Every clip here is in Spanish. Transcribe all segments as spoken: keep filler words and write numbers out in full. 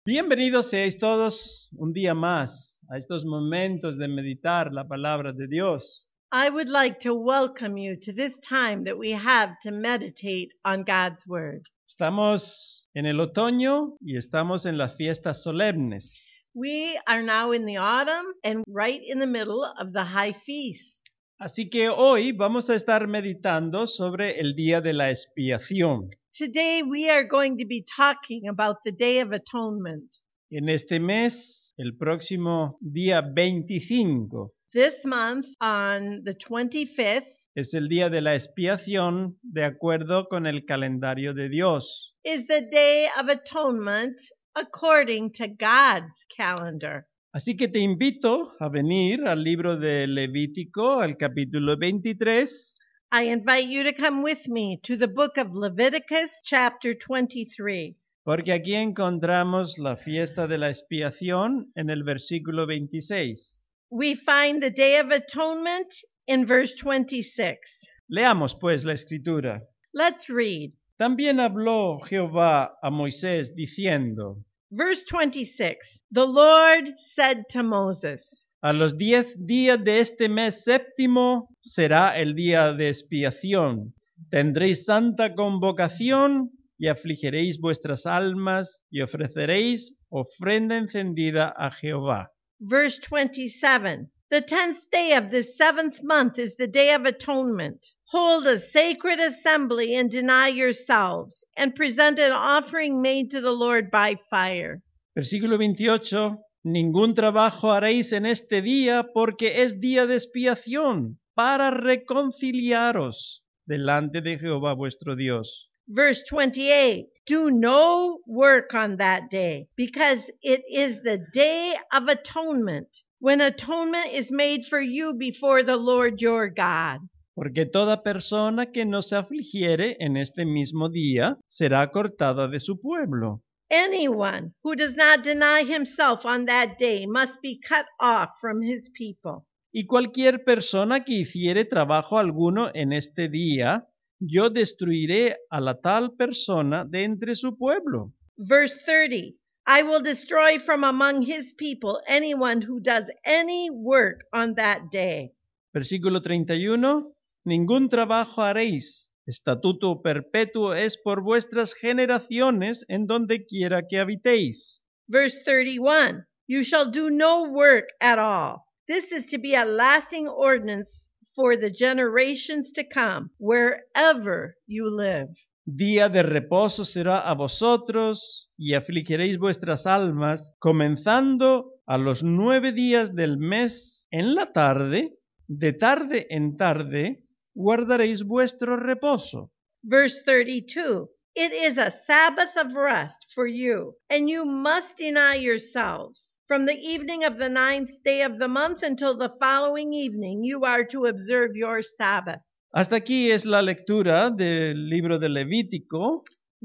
Bienvenidos seáis todos un día más a estos momentos de meditar la palabra de Dios. I would like to welcome you to this time that we have to meditate on God's Word. Estamos en el otoño y estamos en las fiestas solemnes. We are now in the autumn and right in the middle of the high feasts. Así que hoy vamos a estar meditando sobre el día de la expiación. Today we are going to be talking about the Day of Atonement. En este mes, el próximo día veinticinco, This month, on the twenty-fifth, es el día de la expiación de acuerdo con el calendario de Dios. is the Day of Atonement according to God's calendar. Así que te invito a venir al libro de Levítico, al capítulo veintitrés, I invite you to come with me to the book of Leviticus, chapter twenty-three. porque aquí encontramos la fiesta de la expiación en el versículo veintiséis. We find the Day of Atonement in verse twenty-six. Leamos pues la escritura. Let's read. También habló Jehová a Moisés diciendo: Verse twenty-six. The Lord said to Moses, a los diez días de este mes séptimo será el día de expiación. Tendréis santa convocación y afligiréis vuestras almas y ofreceréis ofrenda encendida a Jehová. verse twenty-seven. The tenth day of the seventh month is the Day of Atonement. Hold a sacred assembly and deny yourselves, and present an offering made to the Lord by fire. Versículo veintiocho. Ningún trabajo haréis en este día, porque es día de expiación, para reconciliaros delante de Jehová vuestro Dios. Verse twenty-eight. Do no work on that day, because it is the Day of Atonement, when atonement is made for you before the Lord your God. Porque toda persona que no se afligiere en este mismo día será cortada de su pueblo. Anyone who does not deny himself on that day must be cut off from his people. Y cualquier persona que hiciere trabajo alguno en este día, yo destruiré a la tal persona de entre su pueblo. Verse thirty. I will destroy from among his people anyone who does any work on that day. Versículo treinta y uno. Ningún trabajo haréis. Estatuto perpetuo es por vuestras generaciones en donde quiera que habitéis. Verse thirty-one. You shall do no work at all. This is to be a lasting ordinance for the generations to come, wherever you live. Día de reposo será a vosotros, y afligiréis vuestras almas, comenzando a los nueve días del mes en la tarde, de tarde en tarde, guardaréis vuestro reposo. Verse thirty-two. It is a Sabbath of rest for you, and you must deny yourselves. From the evening of the ninth day of the month until the following evening, you are to observe your Sabbath. Hasta aquí es la lectura del libro de Levítico.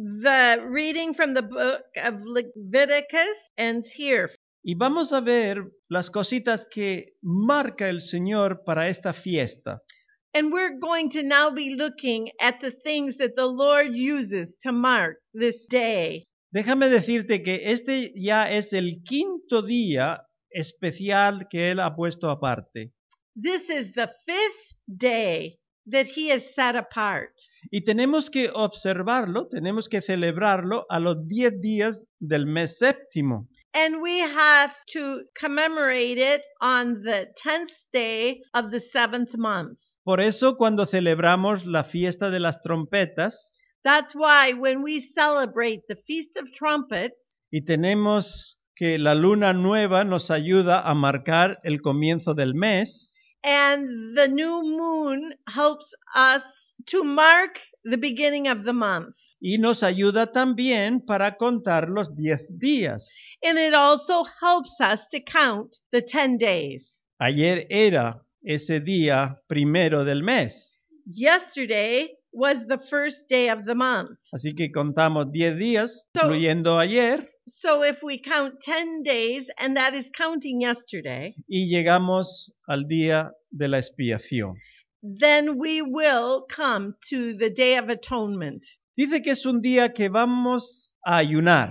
The reading from the book of Leviticus ends here. Y vamos a ver las cositas que marca el Señor para esta fiesta. And we're going to now be looking at the things that the Lord uses to mark this day. Déjame decirte que este ya es el quinto día especial que Él ha puesto aparte. This is the fifth day that he has set apart. Y tenemos que observarlo, tenemos que celebrarlo a los diez días del mes séptimo. And we have to commemorate it on the tenth day of the seventh month. Por eso cuando celebramos la fiesta de las trompetas, That's why when we celebrate the Feast of Trumpets, y tenemos que la luna nueva nos ayuda a marcar el comienzo del mes, and the new moon helps us to mark the beginning of the month. y nos ayuda también para contar los diez días. And it also helps us to count the ten days. Ayer era ese día primero del mes. Yesterday was the first day of the month. Así que contamos diez días, So- incluyendo ayer, So if we count ten days, and that is counting yesterday, y llegamos al día de la expiación. then we will come to the Day of Atonement. Dice que es un día que vamos a ayunar.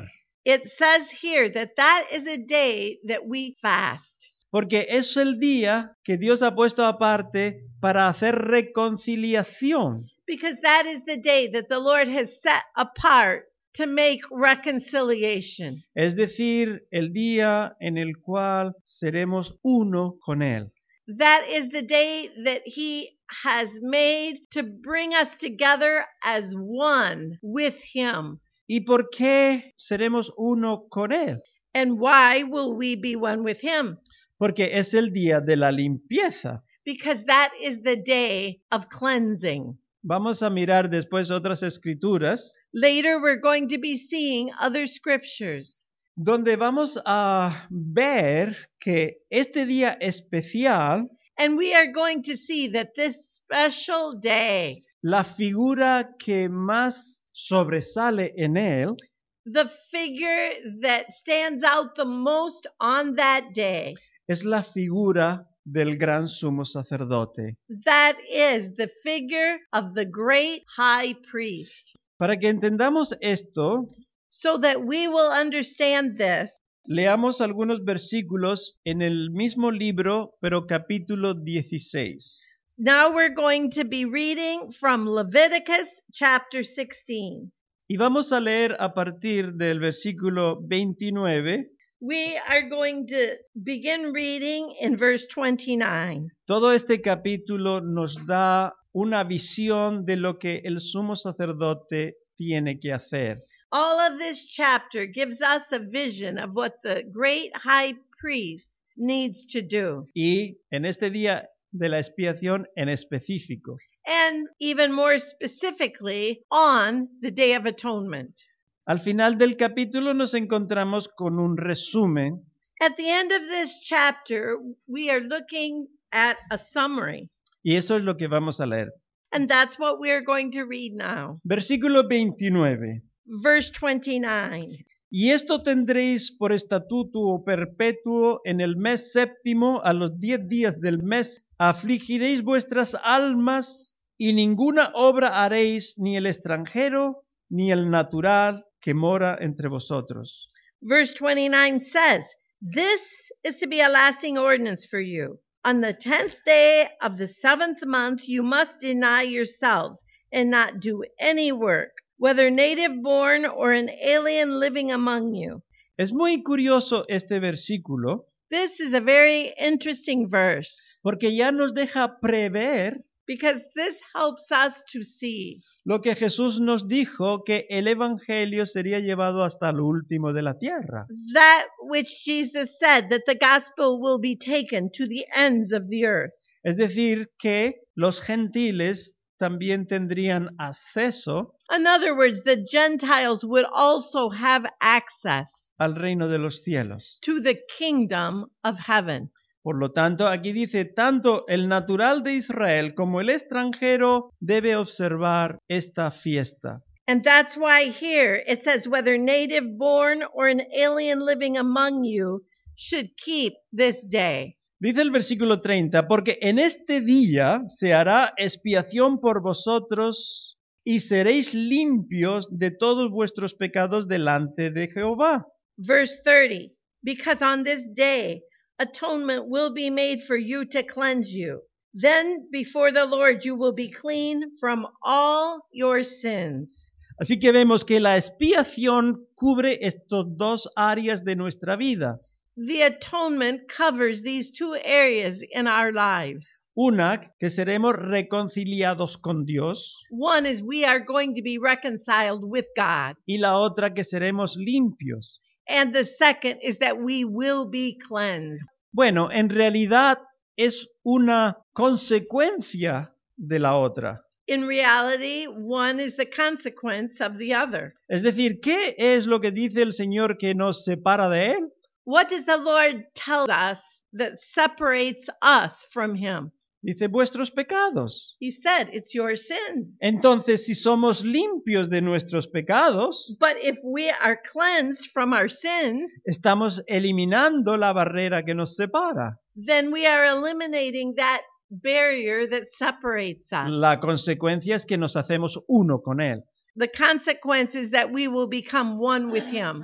it says here that that is a day that we fast. Porque es el día que Dios ha puesto aparte para hacer reconciliación. Because that is the day that the Lord has set apart to make reconciliation. Es decir, el día en el cual seremos uno con Él. That is the day that He has made to bring us together as one with Him. ¿Y por qué seremos uno con Él? And why will we be one with Him? Porque es el día de la limpieza. Because that is the day of cleansing. Vamos a mirar después otras escrituras Later, we're going to be seeing other scriptures donde vamos a ver que este día especial, and we are going to see that this special day, la figura que más sobresale en él, the figure that stands out the most on that day, es la figura del gran sumo sacerdote. that is the figure of the great high priest. Para que entendamos esto, So that we will understand this, leamos algunos versículos en el mismo libro, pero capítulo dieciséis. now we're going to be reading from Leviticus chapter sixteen. Y vamos a leer a partir del versículo veintinueve. We are going to begin reading in verse twenty-nine. Todo este capítulo nos da una visión de lo que el sumo sacerdote tiene que hacer. All of this chapter gives us a vision of what the great high priest needs to do. Y en este día de la expiación en específico. And even more specifically, on the Day of Atonement. Al final del capítulo nos encontramos con un resumen. At the end of this chapter, we are looking at a summary. Y eso es lo que vamos a leer. And that's what we are going to read now. Versículo veintinueve. Verse twenty-nine. Y esto tendréis por estatuto perpetuo en el mes séptimo, a los diez días del mes, afligiréis vuestras almas y ninguna obra haréis, ni el extranjero, ni el natural que mora entre vosotros. Verse twenty-nine says, this is to be a lasting ordinance for you. On the tenth day of the seventh month, you must deny yourselves and not do any work, whether native born or an alien living among you. Es muy curioso este versículo This is a very interesting verse porque ya nos deja prever because this helps us to see lo que Jesús nos dijo, que el evangelio sería llevado hasta lo último de la tierra. that which Jesus said, that the gospel will be taken to the ends of the earth. Es decir, que los gentiles también tendrían acceso In other words, the Gentiles would also have access al reino de los cielos. to the kingdom of heaven. Por lo tanto, aquí dice, tanto el natural de Israel como el extranjero debe observar esta fiesta. And that's why here it says, whether native born or an alien living among you should keep this day. Dice el versículo treinta, porque en este día se hará expiación por vosotros y seréis limpios de todos vuestros pecados delante de Jehová. Verse thirty, because on this day atonement will be made for you to cleanse you. Then before the Lord you will be clean from all your sins. Así que vemos que la expiación cubre estas dos áreas de nuestra vida. The atonement covers these two areas in our lives. Una, que seremos reconciliados con Dios, One is we are going to be reconciled with God. y la otra, que seremos limpios. And the second is that we will be cleansed. Bueno, en realidad es una consecuencia de la otra. In reality, one is the consequence of the other. Es decir, ¿qué es lo que dice el Señor que nos separa de Él? What does the Lord tell us that separates us from Him? Dice, vuestros pecados. He said, it's your sins. Entonces, si somos limpios de nuestros pecados, But if we are cleansed from our sins, estamos eliminando la barrera que nos separa. then we are eliminating that barrier that separates us. La consecuencia es que nos hacemos uno con Él. The consequence is that we will become one with Him.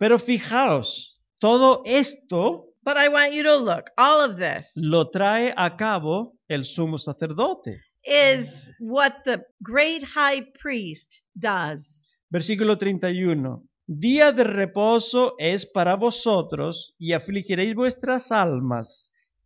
Pero fijaos, todo esto But I want you to look, all of this lo trae a cabo el sumo sacerdote. is what the great high priest does. Versículo treinta y uno. Día de reposo es para vosotros y afligiréis vuestras almas.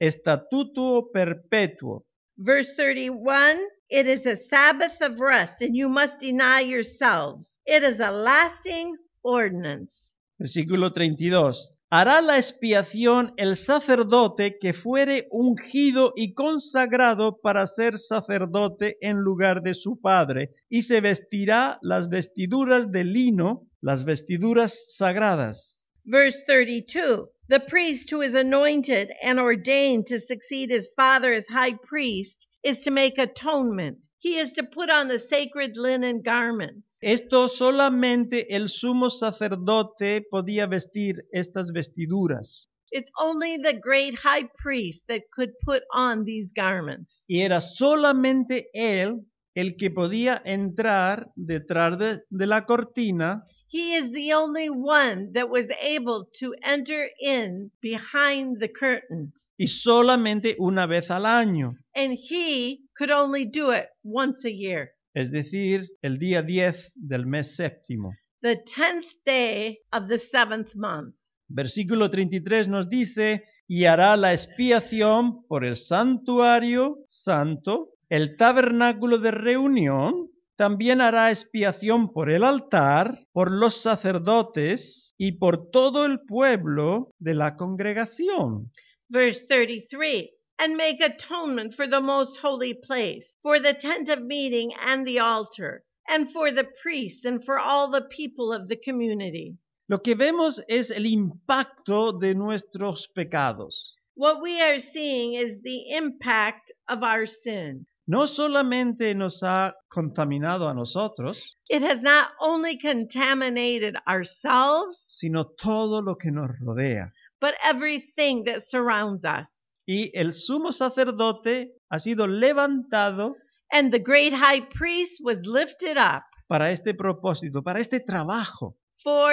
Estatuto perpetuo. Verse thirty-one, it is a Sabbath of rest, and you must deny yourselves. It is a lasting ordinance. Versículo treinta y dos. Hará la expiación el sacerdote que fuere ungido y consagrado para ser sacerdote en lugar de su padre, y se vestirá las vestiduras de lino, las vestiduras sagradas. Verse thirty-two, the priest who is anointed and ordained to succeed his father as high priest is to make atonement. He is to put on the sacred linen garments. Esto solamente el sumo sacerdote podía vestir estas vestiduras. It's only the great high priest that could put on these garments. Y era solamente él el que podía entrar detrás de, de la cortina. He is the only one that was able to enter in behind the curtain. Y solamente una vez al año. And he could only do it once a year. Es decir, el día diez del mes séptimo. The tenth day of the seventh month. Versículo treinta y tres nos dice, y hará la expiación por el santuario santo, el tabernáculo de reunión, también hará expiación por el altar, por los sacerdotes y por todo el pueblo de la congregación. Verse thirty-three, and make atonement for the most holy place, for the tent of meeting and the altar, and for the priests and for all the people of the community. Lo que vemos es el impacto de nuestros pecados. What we are seeing is the impact of our sin. No solamente nos ha contaminado a nosotros, It has not only contaminated ourselves, sino todo lo que nos rodea. but everything that surrounds us. Y el sumo sacerdote ha sido levantado And the great high priest was lifted up para este propósito, para este trabajo, for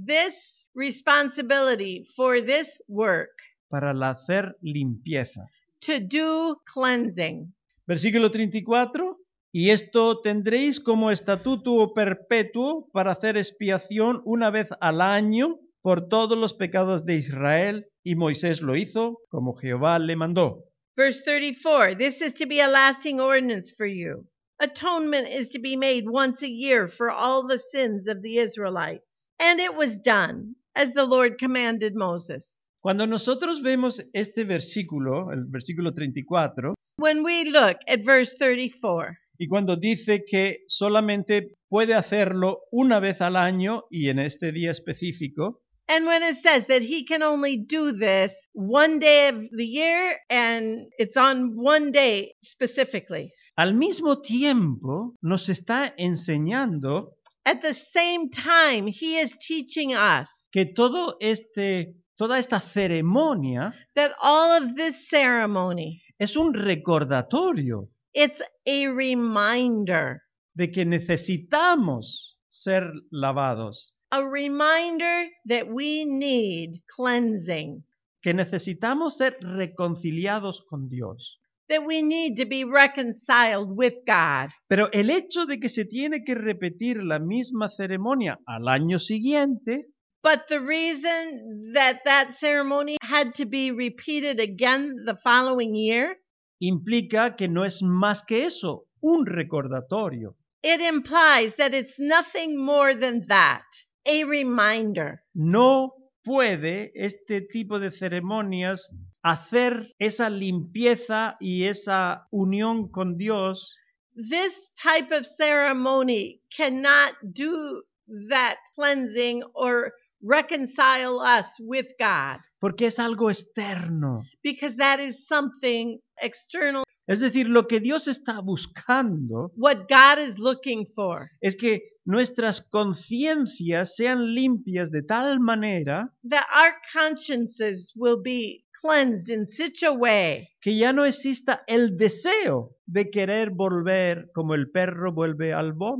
this responsibility, for this work, para la hacer limpieza. to do cleansing. Versículo treinta y cuatro. Y esto tendréis como estatuto perpetuo para hacer expiación una vez al año por todos los pecados de Israel, y Moisés lo hizo como Jehová le mandó. Verse thirty-four, this is to be a lasting ordinance for you. Atonement is to be made once a year for all the sins of the Israelites. And it was done, as the Lord commanded Moses. Cuando nosotros vemos este versículo, el versículo treinta y cuatro, When we look at verse thirty-four, y cuando dice que solamente puede hacerlo una vez al año y en este día específico, and when it says that he can only do this one day of the year and it's on one day specifically, al mismo tiempo nos está enseñando at the same time, he is teaching us que todo este, toda esta ceremonia that all of this ceremony, es un recordatorio it's a reminder, de que necesitamos ser lavados, a reminder that we need cleansing, que necesitamos ser reconciliados con Dios. that we need to be reconciled with God. Pero el hecho de que se tiene que repetir la misma ceremonia al año siguiente But the reason that that ceremony had to be repeated again the following year, implica que no es más que eso, un recordatorio. it implies that it's nothing more than that, a reminder. No puede este tipo de ceremonias hacer esa limpieza y esa unión con Dios This type of ceremony cannot do that cleansing or reconcile us with God, porque es algo externo. because that is something external. Es decir, lo que Dios está buscando What God is looking for, es que nuestras conciencias sean limpias de tal manera that our consciences will be cleansed in such a way que ya no exista el deseo de querer volver como el perro vuelve al vómito.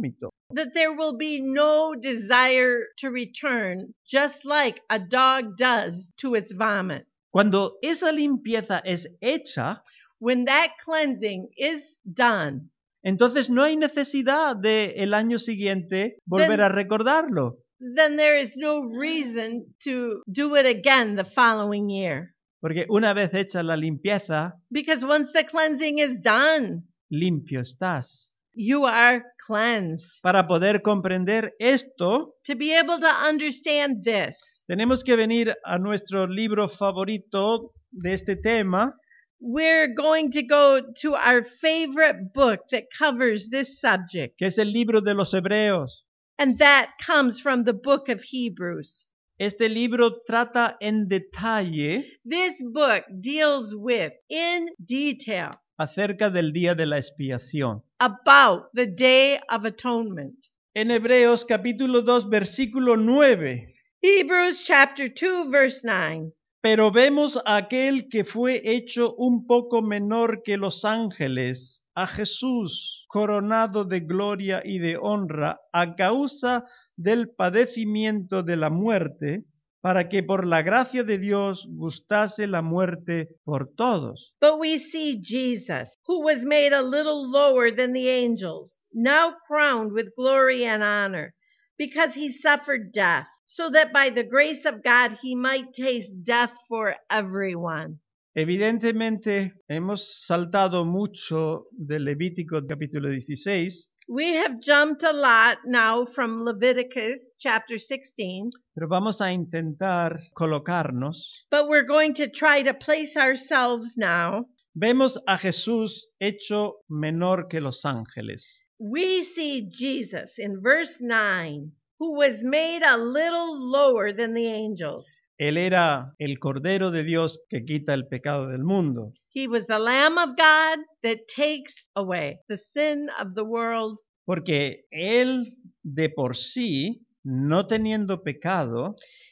that there will be no desire to return, just like a dog does to its vomit. Cuando esa limpieza es hecha, When that cleansing is done, entonces no hay necesidad de el año siguiente volver Then- a recordarlo. then there is no reason to do it again the following year. Porque una vez hecha la limpieza, Because once the cleansing is done, limpio estás. you are cleansed. Para poder comprender esto, To be able to understand this, tenemos que venir a nuestro libro favorito de este tema, we're going to go to our favorite book that covers this subject, que es el libro de los Hebreos. and that comes from the book of Hebrews. Este libro trata en detalle This book deals with, in detail, acerca del día de la expiación. about the Day of Atonement. En Hebreos capítulo dos, versículo nueve. Hebrews chapter two, verse nine. Pero vemos a aquel que fue hecho un poco menor que los ángeles, a Jesús, coronado de gloria y de honra, a causa del padecimiento de la muerte, para que por la gracia de Dios gustase la muerte por todos. But we see Jesus, who was made a little lower than the angels, now crowned with glory and honor, because he suffered death, so that by the grace of God he might taste death for everyone. Evidentemente, hemos saltado mucho del Levítico capítulo dieciséis, We have jumped a lot now from Leviticus chapter sixteen, pero vamos a intentar colocarnos. but we're going to try to place ourselves now. Vemos a Jesús hecho menor que los ángeles. We see Jesus in verse nine, who was made a little lower than the angels. Él era el Cordero de Dios que quita el pecado del mundo. He was the Lamb of God that takes away the sin of the world. Porque Él de por sí, no teniendo pecado,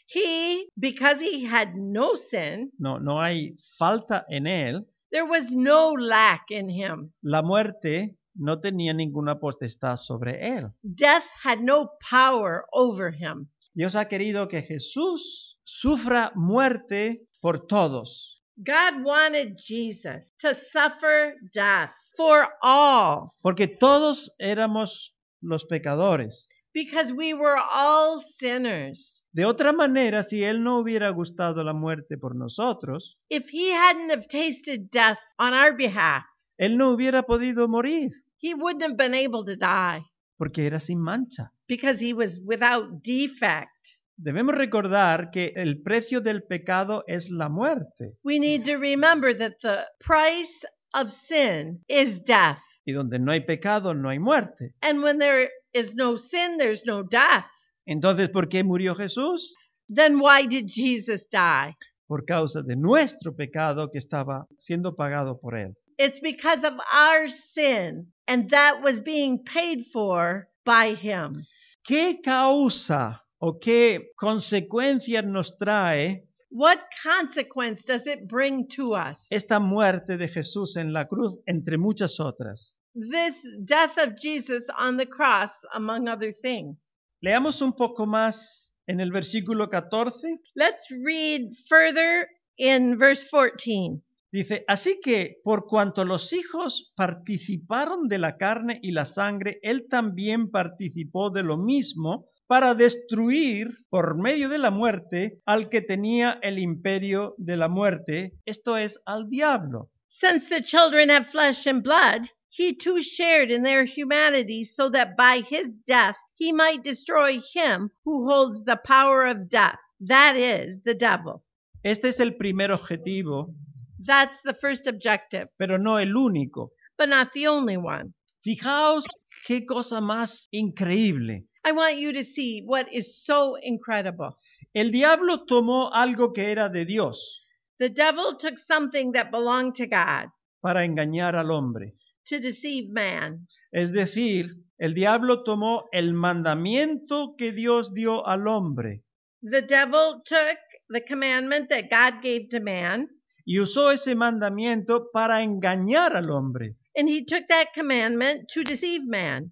He, because he had no sin, no, no hay falta en Él, there was no lack in him. la muerte no tenía ninguna potestad sobre Él. Death had no power over him. Dios ha querido que Jesús sufra muerte por todos. God wanted Jesus to suffer death for all Porque todos éramos los pecadores. because we were all sinners. De otra manera, si Él no hubiera gustado la muerte por nosotros, If he hadn't have tasted death on our behalf, Él no hubiera podido morir, he wouldn't have been able to die porque era sin mancha. because he was without defect. Debemos recordar que el precio del pecado es la muerte, We need to remember that the price of sin is death. y donde no hay pecado no hay muerte. And when there is no sin, there's no death. Entonces, ¿por qué murió Jesús? Then why did Jesus die? Por causa de nuestro pecado que estaba siendo pagado por Él. It's because of our sin, and that was being paid for by him. ¿Qué causa o qué consecuencias nos trae What consequence does it bring to us? esta muerte de Jesús en la cruz, entre muchas otras? This death of Jesus on the cross, among other things. Leamos un poco más en el versículo catorce. Let's read further in verse fourteen. Dice, así que por cuanto los hijos participaron de la carne y la sangre, Él también participó de lo mismo para destruir por medio de la muerte al que tenía el imperio de la muerte, esto es, al diablo. Since the children have flesh and blood, he too shared in their humanity, so that by his death he might destroy him who holds the power of death, that is, the devil. Este es el primer objetivo, That's the first objective, pero no el único. but not the only one. Fijaos qué cosa más increíble. I want you to see what is so incredible. El diablo tomó algo que era de Dios The devil took something that belonged to God para engañar al hombre. to deceive man. Es decir, el diablo tomó el mandamiento que Dios dio al hombre The devil took the commandment that God gave to man, y usó ese mandamiento para engañar al hombre. and he took that commandment to deceive man.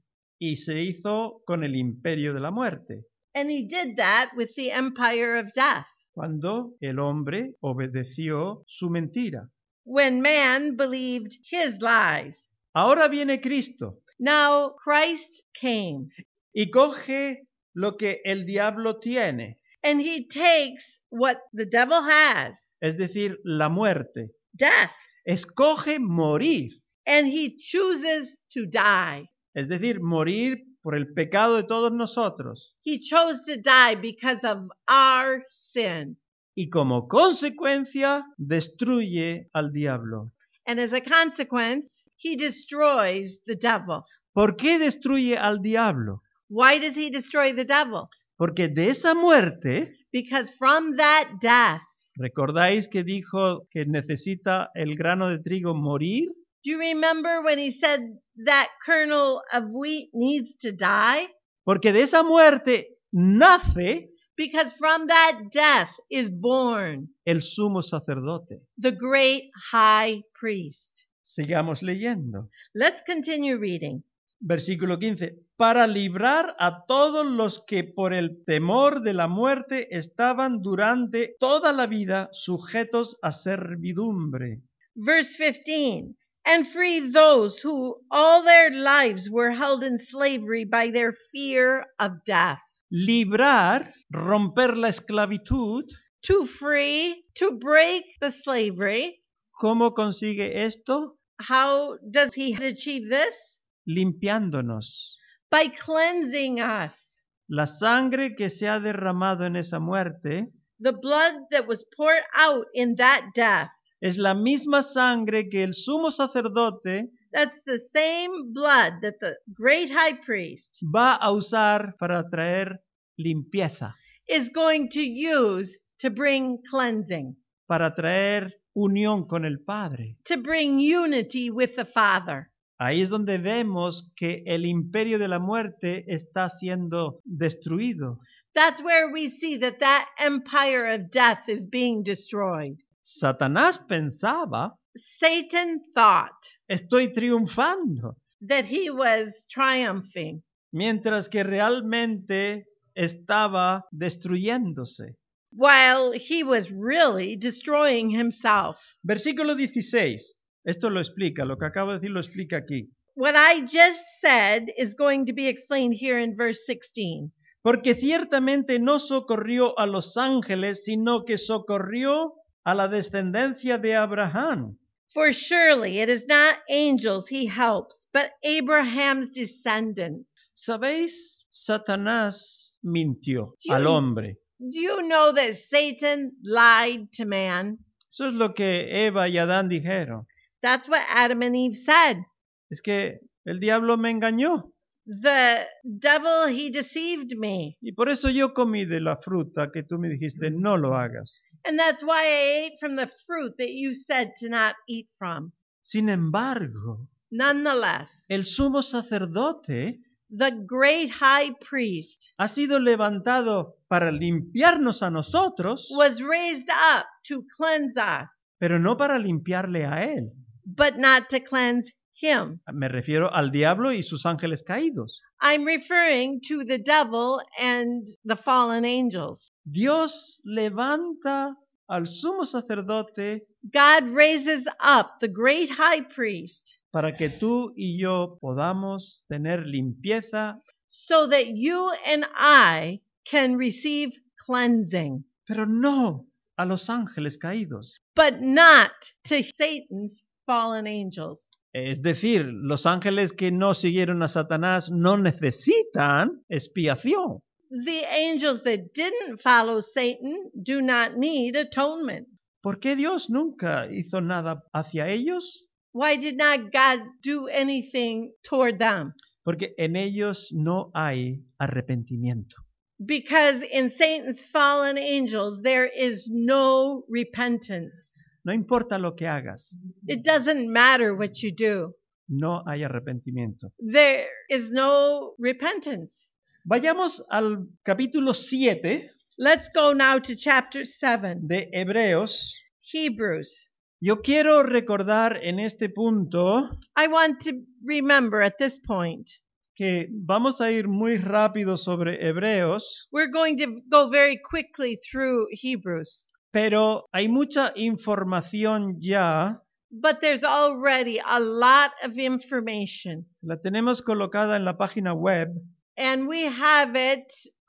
y se hizo con el imperio de la muerte, And he did that with the empire of death. cuando el hombre obedeció su mentira. When man believed his lies. Ahora viene Cristo Now Christ came, y coge lo que el diablo tiene, and he takes what the devil has, es decir, la muerte. death, Escoge morir, and he chooses to die. es decir, morir por el pecado de todos nosotros. He chose to die because of our sin. Y como consecuencia, destruye al diablo. And as a consequence, he destroys the devil. ¿Por qué destruye al diablo? Why does he destroy the devil? Porque de esa muerte, Because from that death, ¿recordáis que dijo que necesita el grano de trigo morir? do you remember when he said that kernel of wheat needs to die? Porque de esa muerte nace Because from that death is born el sumo sacerdote. the great high priest. Sigamos leyendo. Let's continue reading. Versículo quince. Para librar a todos los que por el temor de la muerte estaban durante toda la vida sujetos a servidumbre. Verse fifteen. And free those who all their lives were held in slavery by their fear of death. Librar, romper la esclavitud. To free, to break the slavery. ¿Cómo consigue esto? How does he achieve this? Limpiándonos. By cleansing us. La sangre que se ha derramado en esa muerte The blood that was poured out in that death. es la misma sangre que el sumo sacerdote That's the same blood that the great high priest va a usar para traer limpieza, is going to use to bring cleansing, para traer unión con el Padre. to bring unity with the Father. Ahí es donde vemos que el imperio de la muerte está siendo destruido. That's where we see that that empire of death is being destroyed. Satanás pensaba, Satan thought estoy triunfando, that he was triumphing, mientras que realmente estaba destruyéndose. while he was really destroying himself. Versículo dieciséis. Esto lo explica, lo que acabo de decir lo explica aquí. What I just said is going to be explained here in verse sixteen. Porque ciertamente no socorrió a los ángeles, sino que socorrió a la descendencia de Abraham. For surely it is not angels he helps, but Abraham's descendants. ¿Sabéis? Satanás mintió Sí. al hombre. Do you know that Satan lied to man? Eso es lo que Eva y Adán dijeron. That's what Adam and Eve said. Es que el diablo me engañó The devil, he deceived me. y por eso yo comí de la fruta que tú me dijiste no lo hagas. And that's why I ate from the fruit that you said to not eat from. Sin embargo, Nonetheless, el sumo sacerdote the great high priest ha sido levantado para limpiarnos a nosotros, was raised up to cleanse us, pero no para limpiarle a él. but not to cleanse him. Me refiero al diablo y sus ángeles caídos. I'm referring to the devil and the fallen angels. Dios levanta al sumo sacerdote God raises up the great high priest para que tú y yo podamos tener limpieza, so that you and I can receive cleansing, pero no a los ángeles caídos. but not to Satan's fallen angels. Es decir, los ángeles que no siguieron a Satanás no necesitan expiación. The angels that didn't follow Satan do not need atonement. ¿Por qué Dios nunca hizo nada hacia ellos? Why did not God do anything toward them? Porque en ellos no hay arrepentimiento. Because in Satan's fallen angels, there is no repentance. No importa lo que hagas, It doesn't matter what you do. no hay arrepentimiento. There is no repentance. Vayamos al capítulo siete Let's go now to chapter seven, de Hebreos. Hebrews. Yo quiero recordar en este punto I want to remember at this point que vamos a ir muy rápido sobre Hebreos, We're going to go very quickly through Hebrews, pero hay mucha información ya. but there's already a lot of information, La tenemos colocada en la página web and we have it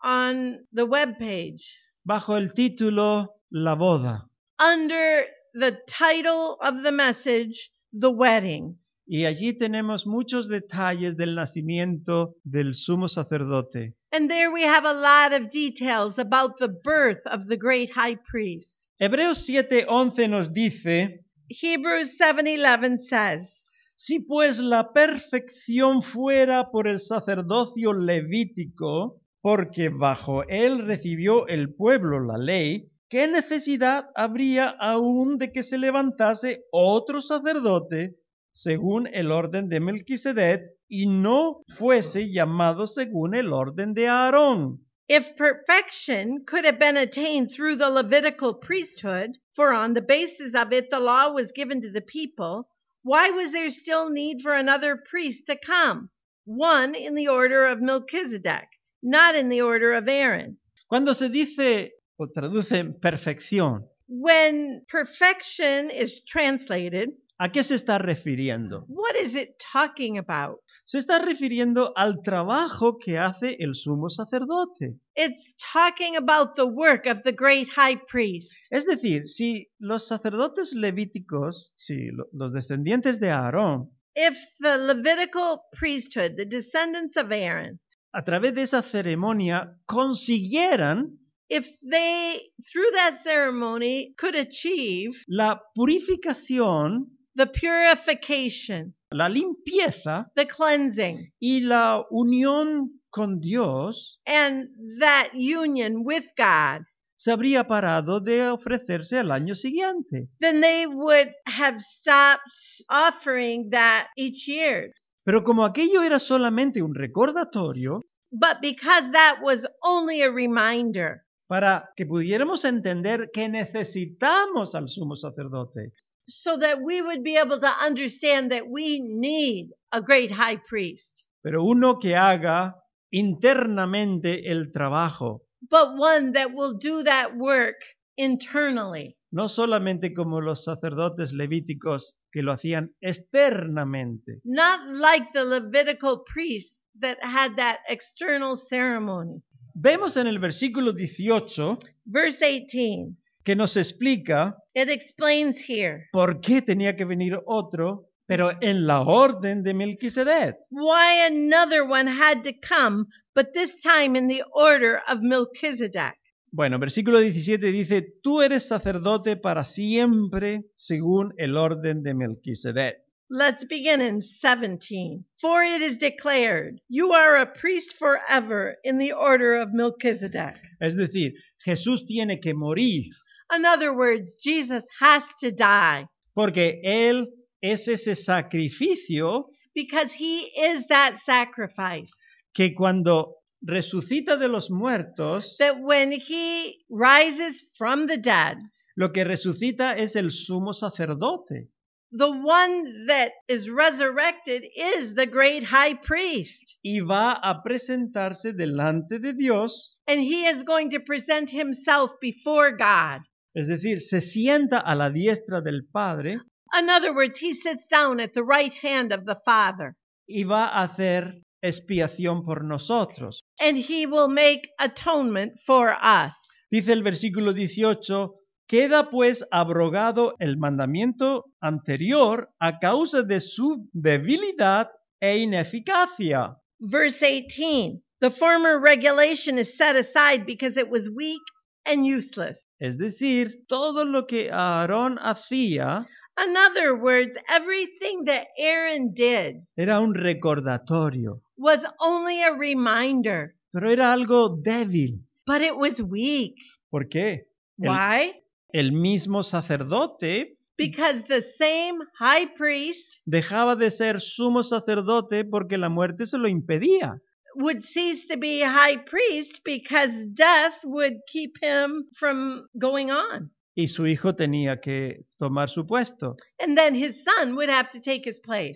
on the web page bajo el título La boda. under the title of the message, The Wedding. Y allí tenemos muchos detalles del nacimiento del sumo sacerdote. And there we have a lot of details about the birth of the great high priest. Hebreos siete once nos dice: Hebrews seven eleven says, si pues la perfección fuera por el sacerdocio levítico, porque bajo él recibió el pueblo la ley, ¿qué necesidad habría aún de que se levantase otro sacerdote según el orden de Melquisedec y no fuese llamado según el orden de Aarón? If perfection could have been attained through the Levitical priesthood, for on the basis of it the law was given to the people, why was there still need for another priest to come, one in the order of Melchizedek, not in the order of Aaron? Cuando se dice o traduce perfección, When perfection is translated, ¿a qué se está refiriendo? what is it talking about? Se está refiriendo al trabajo que hace el sumo sacerdote. It's talking about the work of the great high priest. Es decir, si los sacerdotes levíticos, si lo- los descendientes de Aarón, If the Levitical priesthood, the descendants of Aaron, a través de esa ceremonia consiguieran if they, through that ceremony, could achieve la purificación, the purification, la limpieza the cleansing, y la unión con Dios, and that union with God, se habría parado de ofrecerse al año siguiente. then they would have stopped offering that each year. Pero como aquello era solamente un recordatorio, But because that was only a reminder, para que pudiéramos entender que necesitamos al sumo sacerdote, so that we would be able to understand that we need a great high priest, pero uno que haga internamente el trabajo, but one that will do that work internally, no solamente como los sacerdotes levíticos que lo hacían externamente. not like the Levitical priests that had that external ceremony. Vemos en el versículo dieciocho Verse eighteen, que nos explica it explains here por qué tenía que venir otro, pero en la orden de Melquisedec. why another one had to come, but this time in the order of Melchizedek. Bueno, versículo diecisiete dice, tú eres sacerdote para siempre según el orden de Melquisedec. Let's begin in seventeen. For it is declared, you are a priest forever in the order of Melchizedek. Es decir, Jesús tiene que morir In other words, Jesus has to die porque Él es ese sacrificio because he is that sacrifice. que cuando resucita de los muertos, That when he rises from the dead, lo que resucita es el sumo sacerdote. the one that is resurrected is the great high priest. Y va a presentarse delante de Dios, And he is going to present himself before God. es decir, se sienta a la diestra del Padre In other words, he sits down at the right hand of the Father. y va a hacer expiación por nosotros. And he will make atonement for us. Dice el versículo dieciocho, queda pues abrogado el mandamiento anterior a causa de su debilidad e ineficacia. Verse eighteen, the former regulation is set aside because it was weak and useless. Es decir, todo lo que Aarón hacía In other words, everything that Aaron did era un recordatorio, was only a reminder, pero era algo débil. but it was weak. ¿Por qué? El, Why? el mismo sacerdote Because the same high priest dejaba de ser sumo sacerdote porque la muerte se lo impedía. would cease to be high priest because death would keep him from going on. Y su hijo tenía que tomar su puesto. And then his son would have to take his place.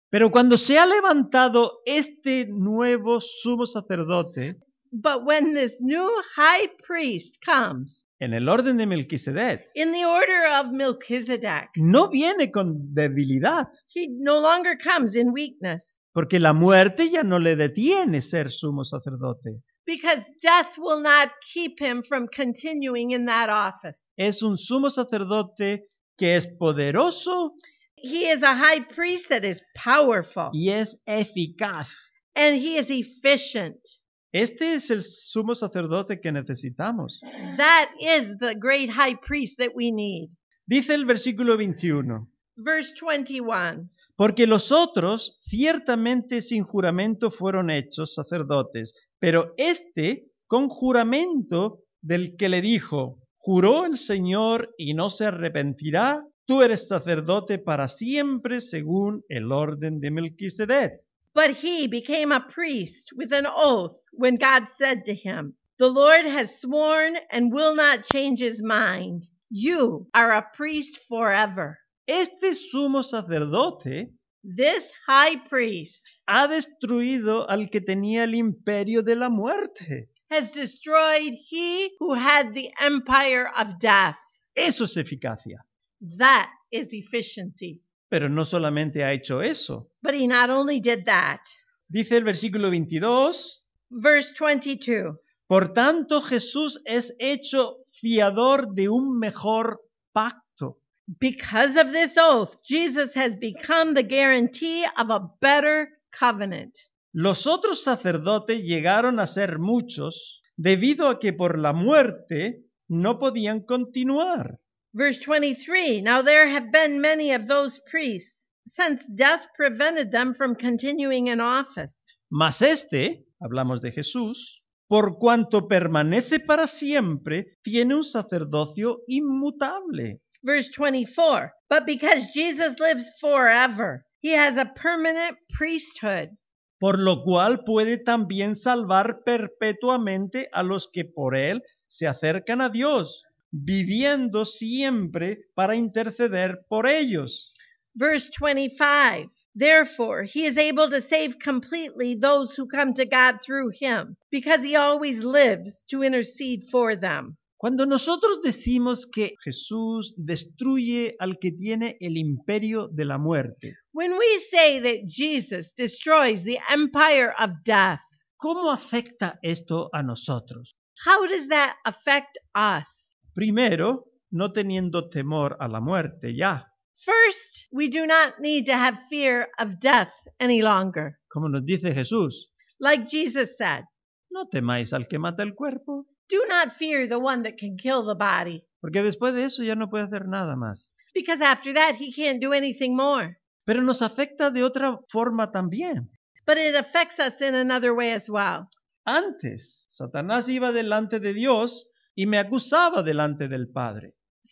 Pero cuando se ha levantado este nuevo sumo sacerdote, But when this new high priest comes en el orden de Melquisedec, in the order of Melchizedek, no viene con debilidad, he no longer comes in weakness, porque la muerte ya no le detiene ser sumo sacerdote. because death will not keep him from continuing in that office. Es un sumo sacerdote que es poderoso He is a high priest that is powerful, y es eficaz. and he is efficient. Este es el sumo sacerdote que necesitamos. That is the great high priest that we need. Dice el versículo veintiuno, Verse twenty-one. porque los otros ciertamente sin juramento fueron hechos sacerdotes, pero este con juramento del que le dijo, juró el Señor y no se arrepentirá, tú eres sacerdote para siempre según el orden de Melquisedec. But he became a priest with an oath when God said to him, the Lord has sworn and will not change his mind. You are a priest forever. Este sumo sacerdote This high priest ha destruido al que tenía el imperio de la muerte. has destroyed he who had the empire of death. Eso es eficacia. That is efficiency. Pero no solamente ha hecho eso. But he not only did that. Dice el versículo veintidós, Verse twenty-two. por tanto Jesús es hecho fiador de un mejor pacto. Because of this oath, Jesus has become the guarantee of a better covenant. Los otros sacerdotes llegaron a ser muchos debido a que por la muerte no podían continuar. Verse twenty-three. Now there have been many of those priests, since death prevented them from continuing in office. Mas este, hablamos de Jesús, por cuanto permanece para siempre, tiene un sacerdocio inmutable. Verse twenty-four. But because Jesus lives forever, he has a permanent priesthood. Por lo cual puede también salvar perpetuamente a los que por él se acercan a Dios, viviendo siempre para interceder por ellos. Verse twenty-five. Therefore, he is able to save completely those who come to God through him, because he always lives to intercede for them. Cuando nosotros decimos que Jesús destruye al que tiene el imperio de la muerte, When we say that Jesus destroys the empire of death, ¿cómo afecta esto a nosotros? how does that affect us? Primero, no teniendo temor a la muerte ya, First, we do not need to have fear of death any longer. como nos dice Jesús, Like Jesus said, no temáis al que mata el cuerpo, do not fear the one that can kill the body, porque después de eso ya no puede hacer nada más. because after that he can't do anything more. Pero nos afecta de otra forma también. But it affects us in another way as well. Antes, Satanás iba delante de Dios y me acusaba delante del Padre.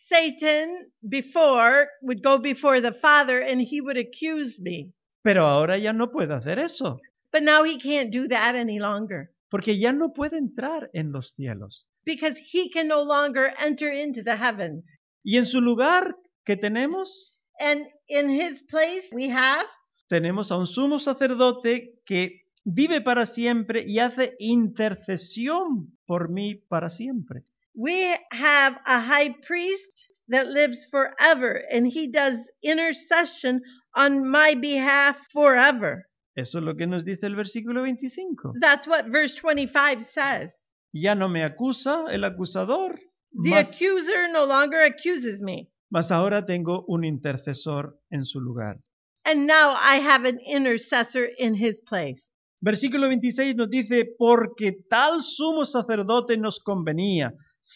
Satan before would go before the Father and he would accuse me. Pero ahora ya no puede hacer eso, But now he can't do that any longer, porque ya no puede entrar en los cielos. because he can no longer enter into the heavens. Y en su lugar, ¿qué tenemos? And in his place, we have Tenemos a un sumo sacerdote que vive para siempre y hace intercesión por mí para siempre. we have a high priest that lives forever, and he does intercession on my behalf forever. Eso es lo que nos dice el versículo veinticinco. That's what verse twenty-five says. Ya no me acusa el acusador, The mas, accuser no longer accuses me. mas ahora tengo un intercesor en su lugar. And now I have an intercessor in his place. Versículo veintiséis nos dice, porque tal sumo sacerdote nos convenía,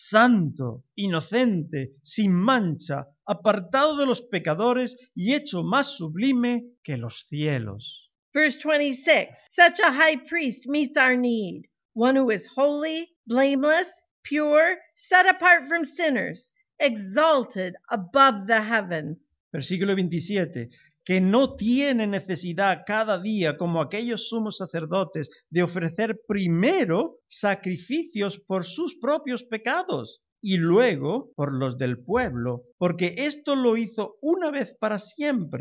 santo, inocente, sin mancha, apartado de los pecadores y hecho más sublime que los cielos. Verse twenty-six. Such a high priest meets our need, one who is holy, blameless, pure, set apart from sinners, exalted above the heavens. Versículo veintisiete, que no tiene necesidad cada día, como aquellos sumos sacerdotes, de ofrecer primero sacrificios por sus propios pecados y luego por los del pueblo, porque esto lo hizo una vez para siempre,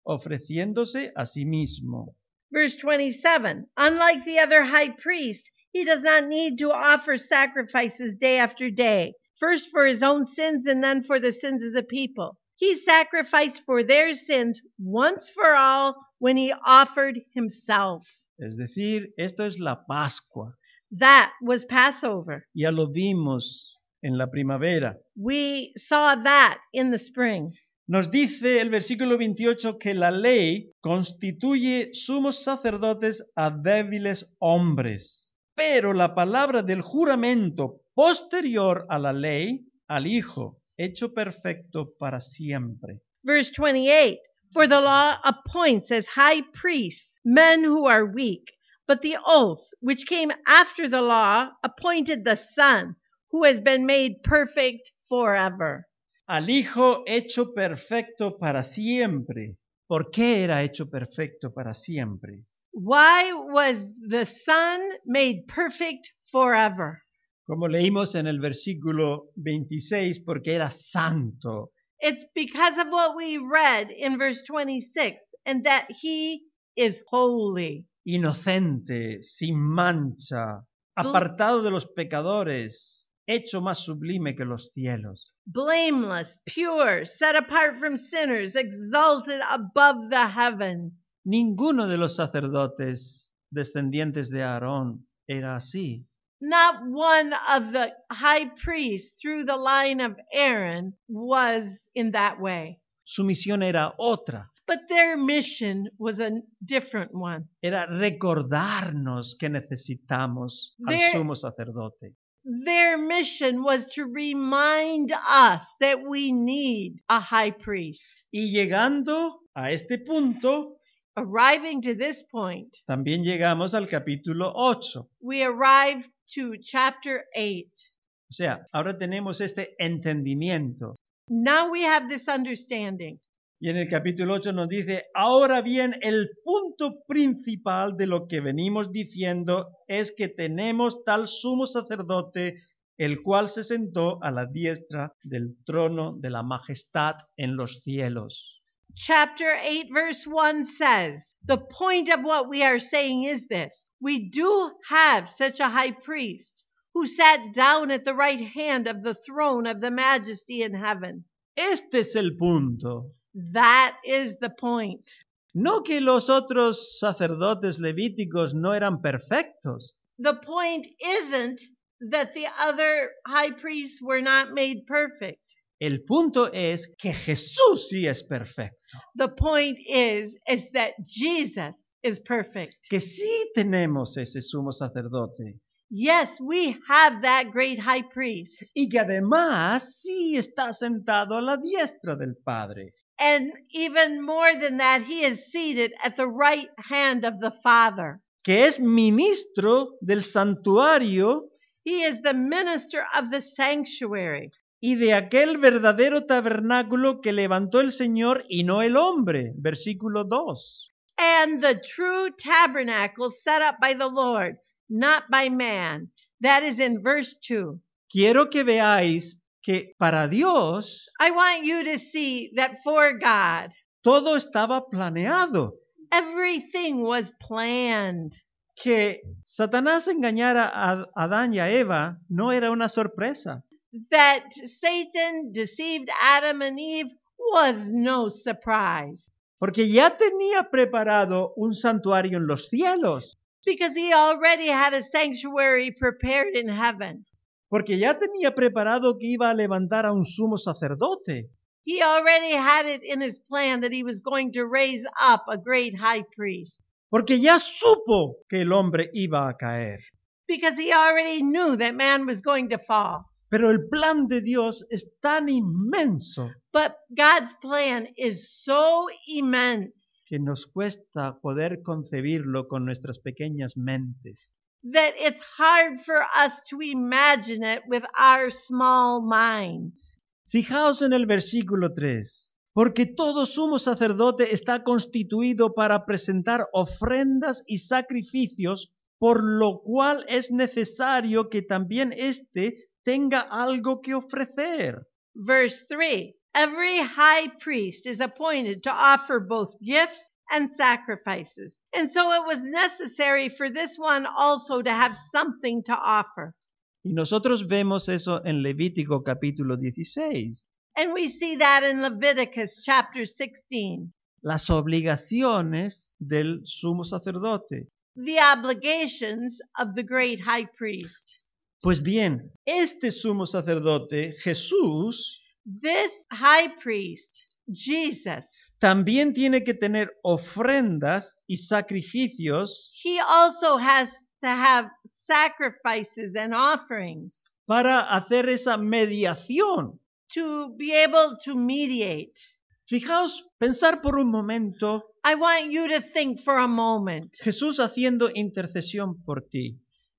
ofreciéndose a sí mismo. Verse twenty-seven, unlike the other high priests, he does not need to offer sacrifices day after day, first for his own sins and then for the sins of the people. He sacrificed for their sins once for all when he offered himself. Es decir, esto es la Pascua. That was Passover. Ya lo vimos en la primavera. We saw that in the spring. Nos dice el versículo veintiocho que la ley constituye sumos sacerdotes a débiles hombres, pero la palabra del juramento posterior a la ley, al Hijo, hecho perfecto para siempre. Verse twenty-eight, for the law appoints as high priests men who are weak, but the oath which came after the law appointed the Son, who has been made perfect forever. Al Hijo hecho perfecto para siempre. ¿Por qué era hecho perfecto para siempre? Why was the Son made perfect forever? Como leímos en el versículo veintiséis, porque era santo. It's because of what we read in verse twenty-six, and that he is holy. Inocente, sin mancha, apartado de los pecadores, hecho más sublime que los cielos. Blameless, pure, set apart from sinners, exalted above the heavens. Ninguno de los sacerdotes descendientes de Aarón era así. Not one of the high priests through the line of Aaron was in that way. Su misión era otra. But their mission was a different one. Era recordarnos que necesitamos al Their- sumo sacerdote. Their mission was to remind us that we need a high priest. Y llegando a este punto, Arriving to this point, también llegamos al capítulo ocho. we arrived to chapter eight. O sea, ahora tenemos este entendimiento. Now we have this understanding. Y en el capítulo ocho nos dice, ahora bien, el punto principal de lo que venimos diciendo es que tenemos tal sumo sacerdote, el cual se sentó a la diestra del trono de la majestad en los cielos. Chapter eight, verse one says, the point of what we are saying is this. We do have such a high priest who sat down at the right hand of the throne of the majesty in heaven. Este es el punto. That is the point. No que los otros sacerdotes levíticos no eran perfectos. The point isn't that the other high priests were not made perfect. El punto es que Jesús sí es perfecto. The point is, is that Jesus is perfect. Que sí tenemos ese sumo sacerdote. Yes, we have that great high priest. Y que además sí está sentado a la diestra del Padre. And even more than that, he is seated at the right hand of the Father. Que es ministro del santuario He is the minister of the sanctuary y de aquel verdadero tabernáculo que levantó el Señor y no el hombre. Versículo dos. and the true tabernacle set up by the Lord, not by man. That is in verse two. Quiero que veáis que para Dios I want you to see that for God, todo estaba planeado. everything was planned. Que Satanás engañara a Adán y a Eva no era una sorpresa. That Satan deceived Adam and Eve was no surprise, Porque ya tenía preparado un santuario en los cielos. because he already had a sanctuary prepared in heaven. Porque ya tenía preparado que iba a levantar a un sumo sacerdote. He already had it in his plan that he was going to raise up a great high priest, Porque ya supo que el hombre iba a caer. because he already knew that man was going to fall. Pero el plan de Dios es tan inmenso But God's plan is so immense que nos cuesta poder concebirlo con nuestras pequeñas mentes. that it's hard for us to imagine it with our small minds. Fijaos en el versículo tres. Porque todo sumo sacerdote está constituido para presentar ofrendas y sacrificios, por lo cual es necesario que también éste tenga algo que ofrecer. Verse three. Every high priest is appointed to offer both gifts and sacrifices. And so it was necessary for this one also to have something to offer. Y nosotros vemos eso en Levítico capítulo dieciséis. And we see that in Leviticus chapter sixteen. Las obligaciones del sumo sacerdote. The obligations of the great high priest. Pues bien, este sumo sacerdote, Jesús, This high priest, Jesus, también tiene que tener ofrendas y sacrificios he also has to have sacrifices and offerings para hacer esa mediación. to be able to mediate. Fijaos, pensar por un momento, I want you to think for a moment. Jesús haciendo intercesión por ti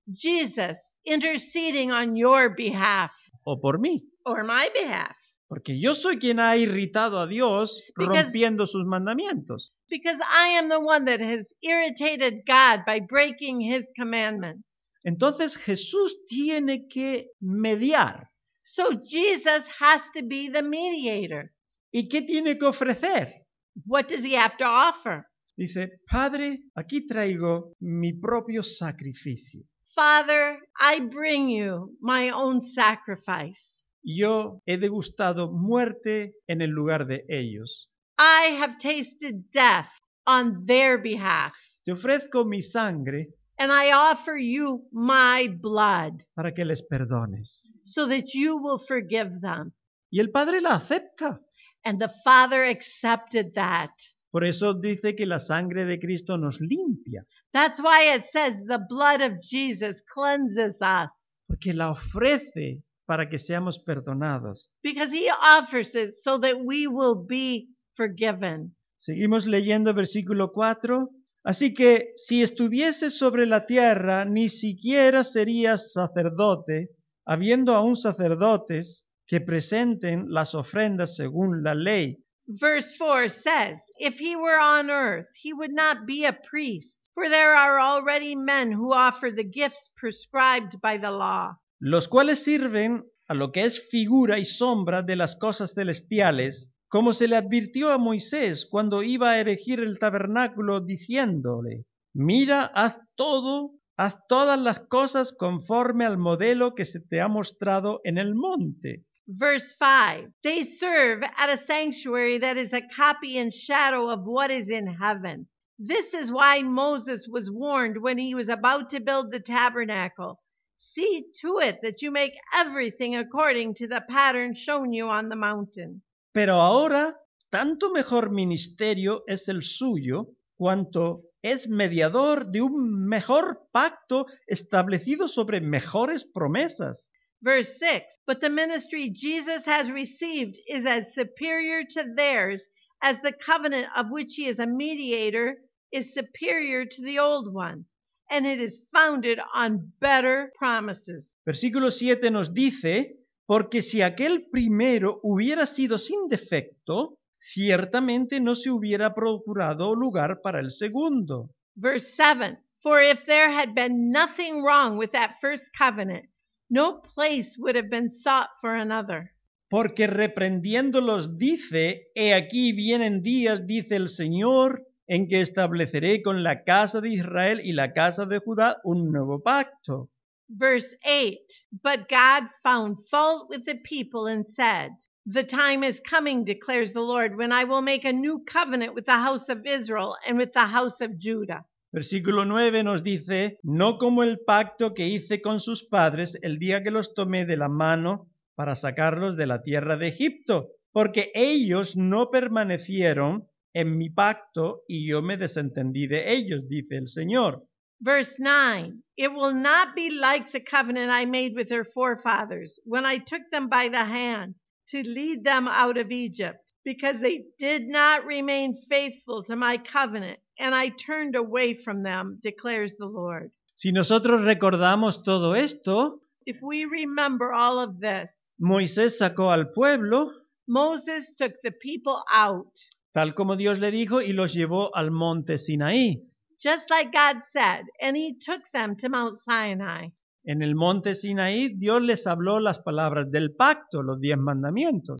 Jesus interceding on your behalf o por mí, or my behalf. porque yo soy quien ha irritado a Dios Because- rompiendo sus mandamientos. Because I am the one that has irritated God by breaking his commandments. Entonces Jesús tiene que mediar. So Jesus has to be the mediator. ¿Y qué tiene que ofrecer? What does he have to offer? Dice, Padre, aquí traigo mi propio sacrificio. Father, I bring you my own sacrifice. Yo he degustado muerte en el lugar de ellos. I have tasted death on their behalf, Te ofrezco mi sangre and I offer you my blood para que les perdones. so that you will forgive them. Y el Padre la acepta. And the Father accepted that. Por eso dice que la sangre de Cristo nos limpia, That's why it says the blood of Jesus cleanses us, porque la ofrece para que seamos perdonados. because he offers it so that we will be forgiven. Seguimos leyendo versículo cuatro. Así que si estuviese sobre la tierra, ni siquiera serías sacerdote, habiendo aún sacerdotes que presenten las ofrendas según la ley. Verse four says, if he were on earth, he would not be a priest, for there are already men who offer the gifts prescribed by the law, Los cuales sirven a lo que es figura y sombra de las cosas celestiales, como se le advirtió a Moisés cuando iba a erigir el tabernáculo, diciéndole, mira, haz todo, haz todas las cosas conforme al modelo que se te ha mostrado en el monte. Verse five, they serve at a sanctuary that is a copy and shadow of what is in heaven. This is why Moses was warned when he was about to build the tabernacle. See to it that you make everything according to the pattern shown you on the mountain. Pero ahora, tanto mejor ministerio es el suyo, cuanto es mediador de un mejor pacto establecido sobre mejores promesas. Verse six, but the ministry Jesus has received is as superior to theirs as the covenant of which he is a mediator is superior to the old one, and it is founded on better promises. Versículo siete nos dice, porque si aquel primero hubiera sido sin defecto, ciertamente no se hubiera procurado lugar para el segundo. Verse seven, for if there had been nothing wrong with that first covenant, no place would have been sought for another. Porque reprendiéndolos dice, he aquí vienen días, dice el Señor, en que estableceré con la casa de Israel y la casa de Judá un nuevo pacto. Verse eight, but God found fault with the people and said, the time is coming, declares the Lord, when I will make a new covenant with the house of Israel and with the house of Judah. Versículo nueve nos dice, no como el pacto que hice con sus padres el día que los tomé de la mano para sacarlos de la tierra de Egipto, porque ellos no permanecieron en mi pacto y yo me desentendí de ellos, dice el Señor. Verse nine, it will not be like the covenant I made with their forefathers when I took them by the hand to lead them out of Egypt, because they did not remain faithful to my covenant, and I turned away from them, declares the Lord. Si nosotros recordamos todo esto, If we remember all of this, Moisés sacó al pueblo, Moses took the people out, tal como Dios le dijo, y los llevó al monte Sinaí. just like God said, and he took them to Mount Sinai. En el monte Sinaí, Dios les habló las palabras del pacto, los diez mandamientos.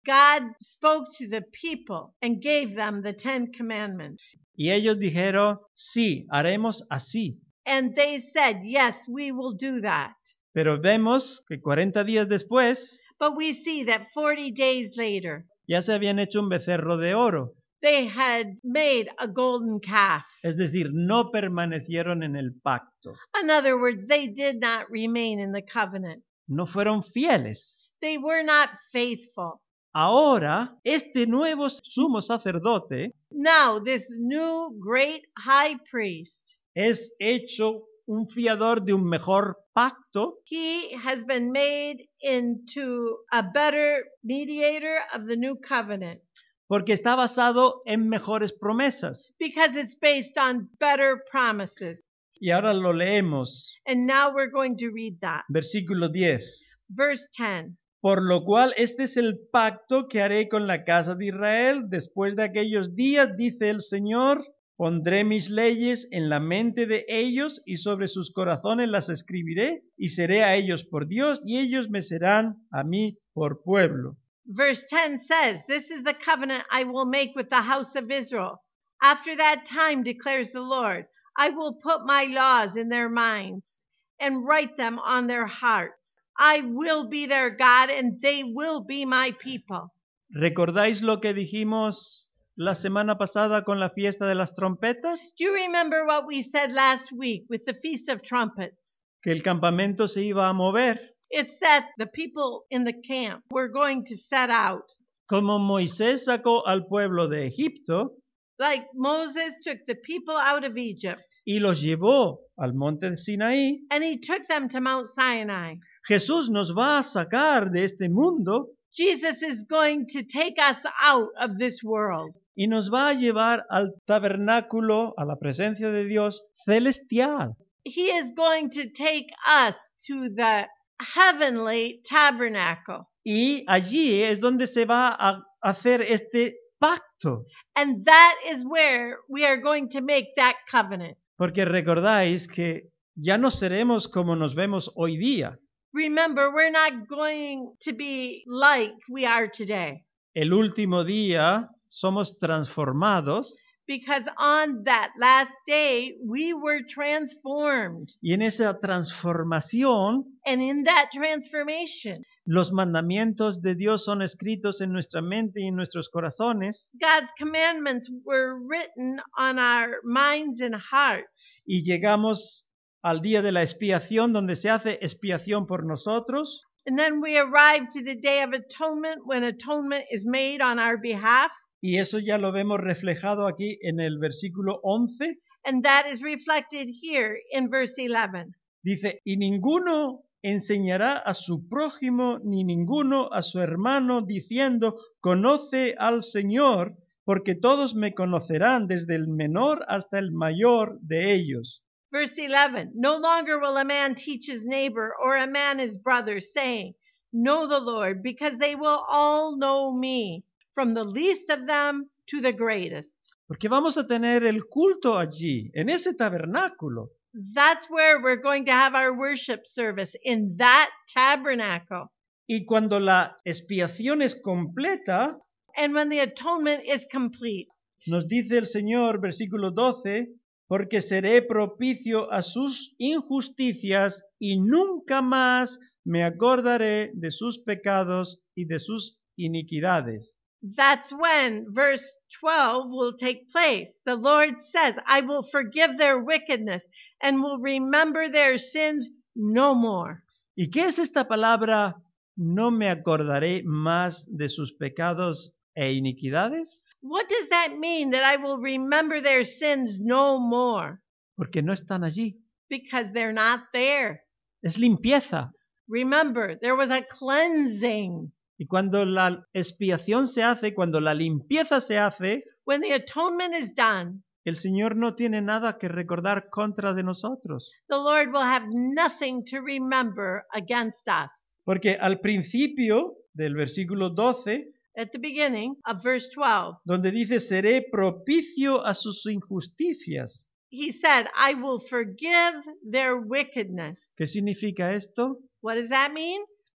God spoke to the people and gave them the Ten Commandments. Y ellos dijeron, sí, haremos así. And they said, yes, we will do that. Pero vemos que cuarenta días después But we see that forty days later, ya se habían hecho un becerro de oro. they had made a golden calf. Es decir, no permanecieron en el pacto. In other words, they did not remain in the covenant. No fueron fieles. They were not faithful. Ahora, este nuevo sumo sacerdote Now, this new great high priest, es hecho un fiador de un mejor pacto, he has been made into a better mediator of the new covenant porque está basado en mejores promesas. because it's based on better promises. Y ahora lo leemos. And now we're going to read that. Versículo diez. Verse ten. Por lo cual este es el pacto que haré con la casa de Israel después de aquellos días, dice el Señor. Pondré mis leyes en la mente de ellos y sobre sus corazones las escribiré y seré a ellos por Dios y ellos me serán a mí por pueblo. Verse ten says, this is the covenant I will make with the house of Israel. After that time, declares the Lord, I will put my laws in their minds and write them on their hearts. I will be their God and they will be my people. ¿Recordáis lo que dijimos la semana pasada con la fiesta de las trompetas? Do you remember what we said last week with the Feast of Trumpets? Que el campamento se iba a mover. It's that the people in the camp were going to set out. Como Moisés sacó al pueblo de Egipto Like Moses took the people out of Egypt y los llevó al monte de Sinaí, and he took them to Mount Sinai. Jesús nos va a sacar de este mundo Jesus is going to take us out of this world. y nos va a llevar al tabernáculo, a la presencia de Dios celestial. He is going to take us to the heavenly tabernacle. Y allí es donde se va a hacer este pacto. And that is where we are going to make that covenant. Porque recordáis que ya no seremos como nos vemos hoy día. Remember, we're not going to be like we are today. El último día somos transformados Because on that last day, we were transformed. y en esa transformación And in that transformation, los mandamientos de Dios son escritos en nuestra mente y en nuestros corazones God's commandments were written on our minds and hearts. y llegamos al día de la expiación donde se hace expiación por nosotros And then we arrive to the day of atonement when atonement is made on our behalf. y eso ya lo vemos reflejado aquí en el versículo once. And that is reflected here in verse eleven. Dice, y ninguno enseñará a su prójimo ni ninguno a su hermano diciendo, conoce al Señor, porque todos me conocerán desde el menor hasta el mayor de ellos. Verse eleven, no longer will a man teach his neighbor or a man his brother, saying, know the Lord, because they will all know me, from the least of them to the greatest. Porque vamos a tener el culto allí, en ese tabernáculo. That's where we're going to have our worship service, in that tabernacle. Y cuando la expiación es completa, And when the atonement is complete, nos dice el Señor, versículo doce, porque seré propicio a sus injusticias y nunca más me acordaré de sus pecados y de sus iniquidades. that's when verse twelve will take place. The Lord says, I will forgive their wickedness and will remember their sins no more. ¿Y qué es esta palabra? No me acordaré más de sus pecados e iniquidades, What does that mean, that I will remember their sins no more? porque no están allí. Because they're not there. Es limpieza. Remember, there was a cleansing. Y cuando la expiación se hace, cuando la limpieza se hace, When the atonement is done, el Señor no tiene nada que recordar contra de nosotros. the Lord will have nothing to remember against us. Porque al principio del versículo doce, At the beginning of verse twelve, donde dice, seré propicio a sus injusticias. he said, I will forgive their wickedness. ¿Qué significa esto? What does that mean?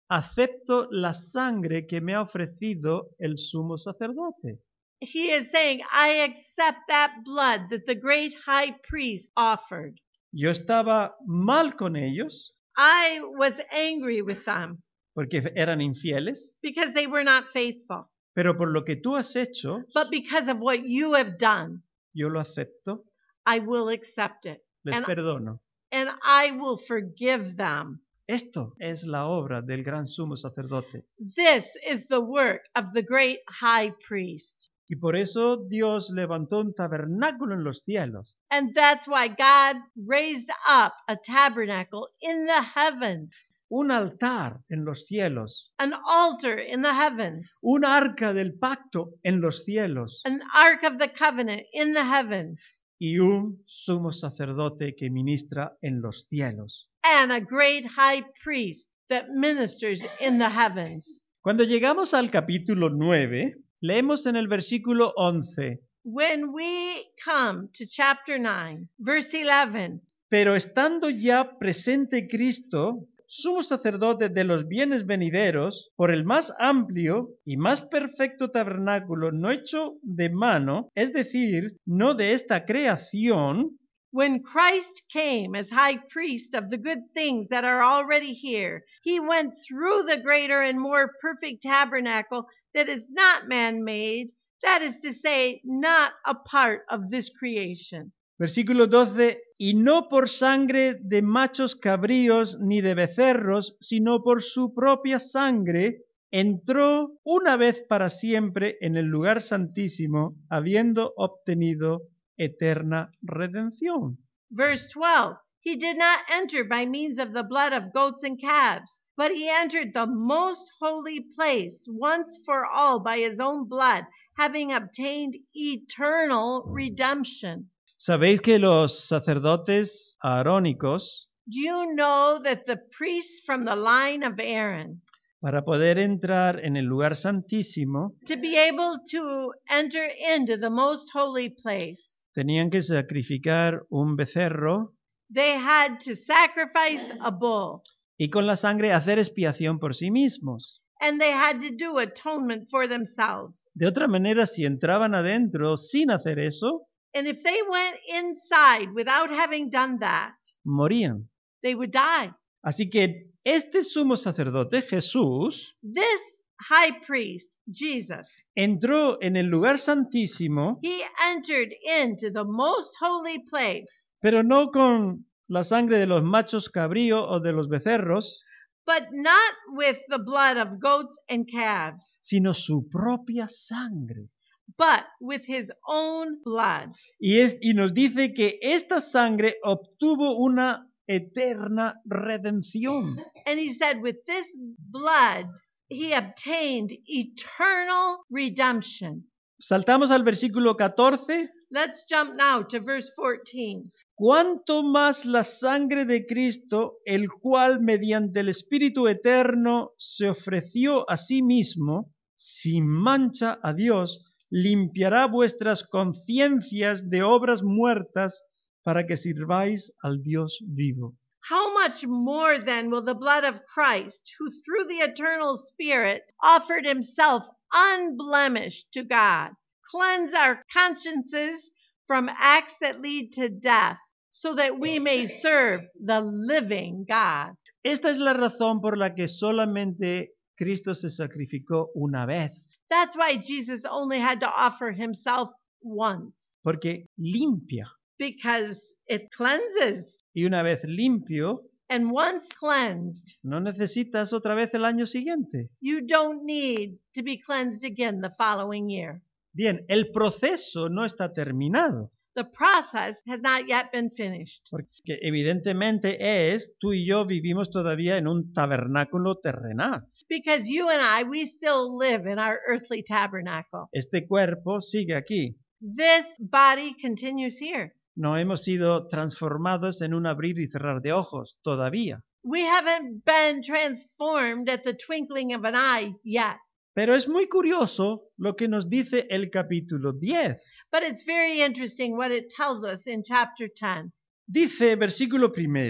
acepto la sangre que me ha ofrecido el sumo sacerdote. He is saying, I accept that blood that the great high priest offered. Yo estaba mal con ellos I was angry with them porque eran infieles, because they were not faithful. pero por lo que tú has hecho, But because of what you have done, yo lo acepto, I will accept it. les And, perdono. and I will forgive them. Esto es la obra del gran sumo sacerdote. This is the work of the great high priest. Y por eso Dios levantó un tabernáculo en los cielos. And that's why God raised up a tabernacle in the heavens, Un altar en los cielos. an altar in the heavens, Un arca del pacto en los cielos. an ark of the covenant in the heavens, Y un sumo sacerdote que ministra en los cielos. and a great high priest that ministers in the heavens. Cuando llegamos al capítulo nueve, leemos en el versículo once. When we come to chapter nine, verse eleven, Pero estando ya presente Cristo, sumo sacerdote de los bienes venideros, por el más amplio y más perfecto tabernáculo no hecho de mano, es decir, no de esta creación, when Christ came as high priest of the good things that are already here, he went through the greater and more perfect tabernacle that is not man-made, that is to say, not a part of this creation. Versículo doce, y no por sangre de machos cabríos ni de becerros, sino por su propia sangre, entró una vez para siempre en el lugar santísimo, habiendo obtenido eterna redención. Verse twelve, he did not enter by means of the blood of goats and calves, but he entered the most holy place once for all by his own blood, having obtained eternal redemption. ¿Sabéis que los sacerdotes arónicos, Do you know that the priests from the line of Aaron, para poder entrar en el lugar santísimo, to be able to enter into the most holy place, tenían que sacrificar un becerro they had to sacrifice a bull, y con la sangre hacer expiación por sí mismos? and they had to do atonement for themselves. De otra manera, si entraban adentro sin hacer eso, And if they went inside without having done that, morían. they would die. Así que este sumo sacerdote, Jesús, This high priest, Jesus, entró en el lugar santísimo, he entered into the most holy place, pero no con la sangre de los machos cabrío o de los becerros, but not with the blood of goats and calves, sino su propia sangre. but with his own blood. Y, es, y nos dice que esta sangre obtuvo una eterna redención. And he said, with this blood, he obtained eternal redemption. Saltamos al versículo catorce. Let's jump now to verse fourteen. Cuánto más la sangre de Cristo, el cual mediante el Espíritu Eterno se ofreció a sí mismo, sin mancha a Dios, limpiará vuestras conciencias de obras muertas para que sirváis al Dios vivo. How much more then will the blood of Christ, who through the eternal Spirit offered himself unblemished to God, cleanse our consciences from acts that lead to death, so that we may serve the living God? Esta es la razón por la que solamente Cristo se sacrificó una vez, That's why Jesus only had to offer himself once, porque limpia. because it cleanses. Y una vez limpio, And once cleansed, no necesitas otra vez el año siguiente. you don't need to be cleansed again the following year. Bien, el proceso no está terminado, The process has not yet been finished, porque evidentemente es, tú y yo vivimos todavía en un tabernáculo terrenal. because you and I, we still live in our earthly tabernacle. Este cuerpo sigue aquí. This body continues here. No hemos sido transformados en un abrir y cerrar de ojos todavía. We haven't been transformed at the twinkling of an eye yet. Pero es muy curioso lo que nos dice el capítulo diez. But it's very interesting what it tells us in chapter ten. Dice, versículo primero,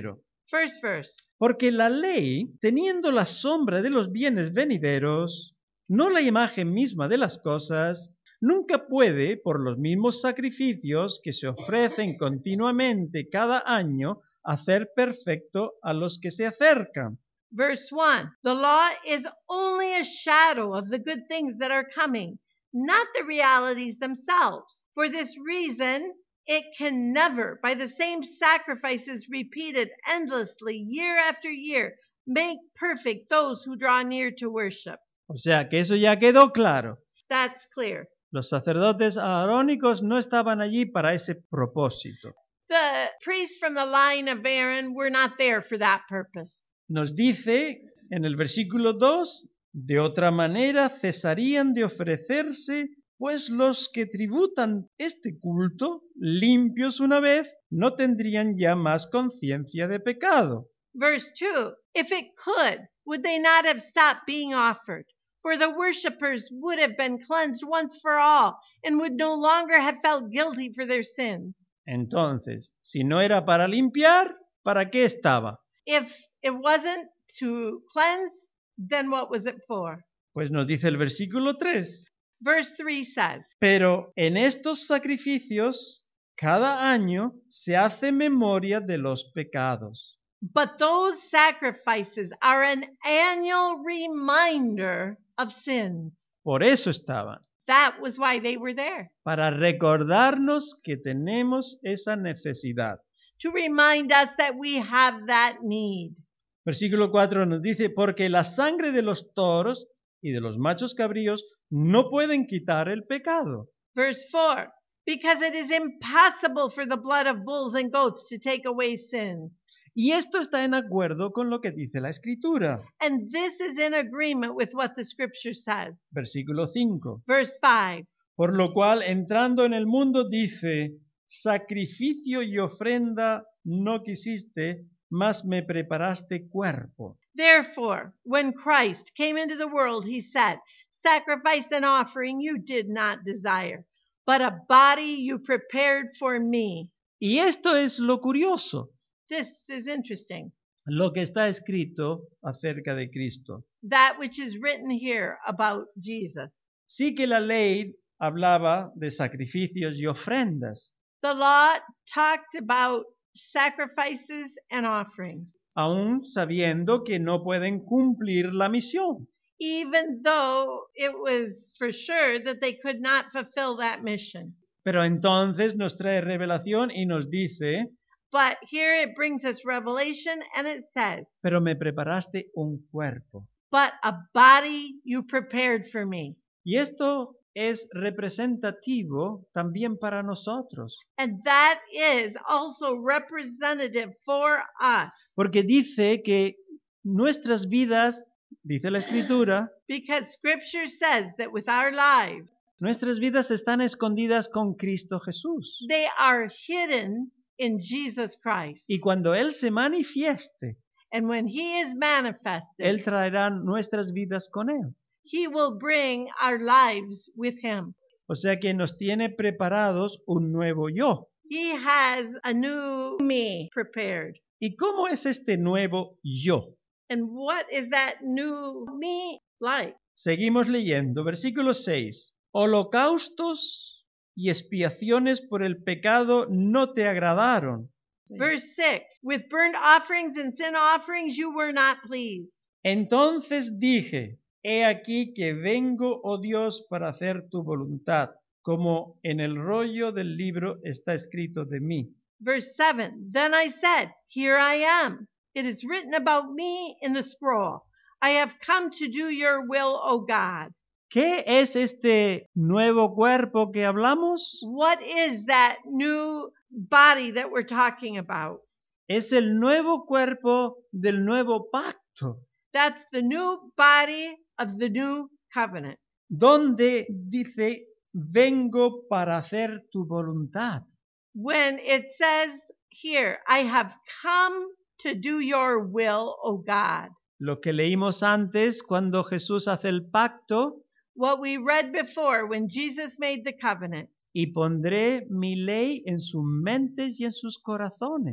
First verse. Porque la ley, teniendo la sombra de los bienes venideros, no la imagen misma de las cosas, nunca puede, por los mismos sacrificios que se ofrecen continuamente cada año, hacer perfecto a los que se acercan. Verse one. The law is only a shadow of the good things that are coming, not the realities themselves. For this reason, it can never, by the same sacrifices repeated endlessly year after year, make perfect those who draw near to worship. O sea que eso ya quedó claro. That's clear. Los sacerdotes arónicos no estaban allí para ese propósito. The priests from the line of Aaron were not there for that purpose. Nos dice en el versículo dos, de otra manera cesarían de ofrecerse, pues los que tributan este culto, limpios una vez, no tendrían ya más conciencia de pecado. Verse two, if it could, would they not have stopped being offered? For the worshippers would have been cleansed once for all, and would no longer have felt guilty for their sins. Entonces, si no era para limpiar, ¿para qué estaba? If it wasn't to cleanse, then what was it for? Pues nos dice el versículo tres. Verse three says, Pero en estos sacrificios, cada año se hace memoria de los pecados. but those sacrifices are an annual reminder of sins. Por eso estaban, That was why they were there, para recordarnos que tenemos esa necesidad. to remind us that we have that need. Versículo cuatro nos dice, porque la sangre de los toros y de los machos cabríos no pueden quitar el pecado. Verse four, because it is impossible for the blood of bulls and goats to take away sins. Y esto está en acuerdo con lo que dice la Escritura. And this is in agreement with what the scripture says. Versículo cinco. Verse five, Por lo cual, entrando en el mundo, dice, sacrificio y ofrenda no quisiste, mas me preparaste cuerpo. therefore, when Christ came into the world, he said, sacrifice and offering you did not desire, but a body you prepared for me. Y esto es lo curioso, This is interesting. lo que está escrito acerca de Cristo. That which is written here about Jesus. Sí que la ley hablaba de sacrificios y ofrendas, The law talked about sacrifices and offerings, aún sabiendo que no pueden cumplir la misión. even though it was for sure that they could not fulfill that mission. Pero entonces nos trae revelación y nos dice, But here it brings us revelation and it says, pero me preparaste un cuerpo. but a body you prepared for me. Y esto es representativo también para nosotros, And that is also representative for us, porque dice que nuestras vidas, dice la Escritura, because scripture says that with our lives, nuestras vidas están escondidas con Cristo Jesús. they are hidden in Jesus Christ. Y cuando Él se manifieste, And when he is manifested, Él traerá nuestras vidas con Él. he will bring our lives with him. O sea que nos tiene preparados un nuevo yo. He has a new me prepared. ¿Y cómo es este nuevo yo? And what is that new me like? Seguimos leyendo, versículo seis. Holocaustos y expiaciones por el pecado no te agradaron. Verse six, with burnt offerings and sin offerings you were not pleased. Entonces dije, he aquí que vengo, oh Dios, para hacer tu voluntad, como en el rollo del libro está escrito de mí. Verse seven, then I said, here I am. It is written about me in the scroll. I have come to do your will, O God. ¿Qué es este nuevo cuerpo que hablamos? What is that new body that we're talking about? Es el nuevo cuerpo del nuevo pacto, That's the new body of the new covenant, donde dice, vengo para hacer tu voluntad. when it says here, I have come to do your will, O God. Lo que leímos antes cuando Jesús hace el pacto, What we read before when Jesus made the covenant. y pondré mi ley en sus mentes y en sus corazones.